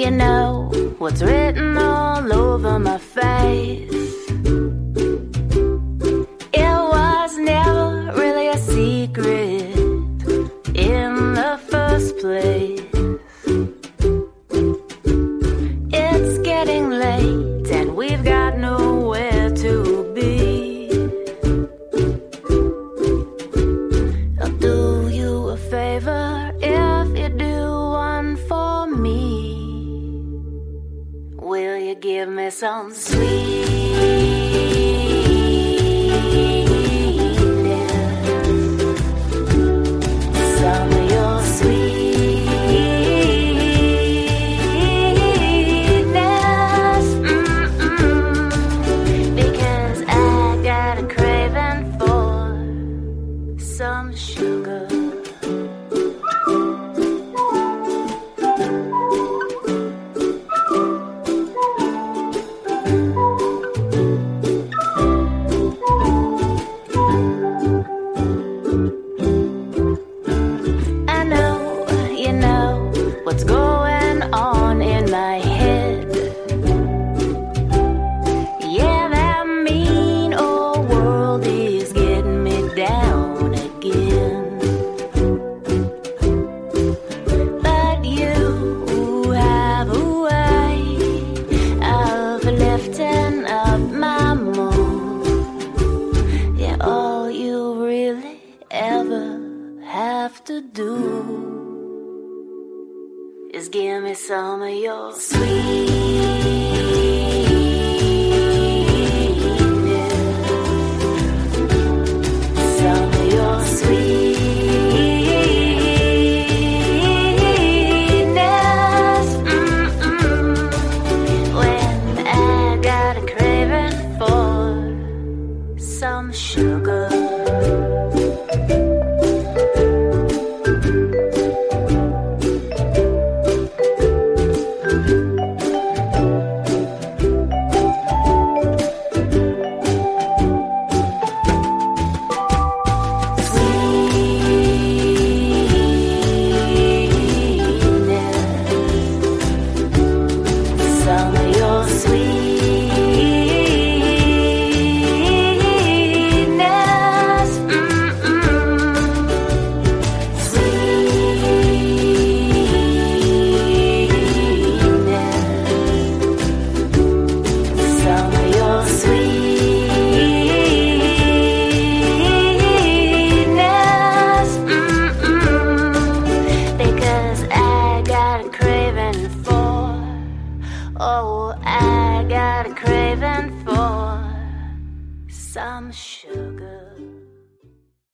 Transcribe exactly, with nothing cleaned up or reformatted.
you know what's written all over my face. It was never really a secret in the first place. It's getting late and we've got nowhere to be. I'll do you a favor if you do one for me. Will you give me some sweet? Some of your sweetness, mm-mm, because I got a craving for some sugar. What's going on in my head? Yeah, that mean old world is getting me down again. But you have a way of lifting up my mood. Yeah, all you really ever have to do is give me some of your sweetness, some of your sweetness, mm-mm, when I got a craving for some sugar. Oh, I got a craving for some sugar.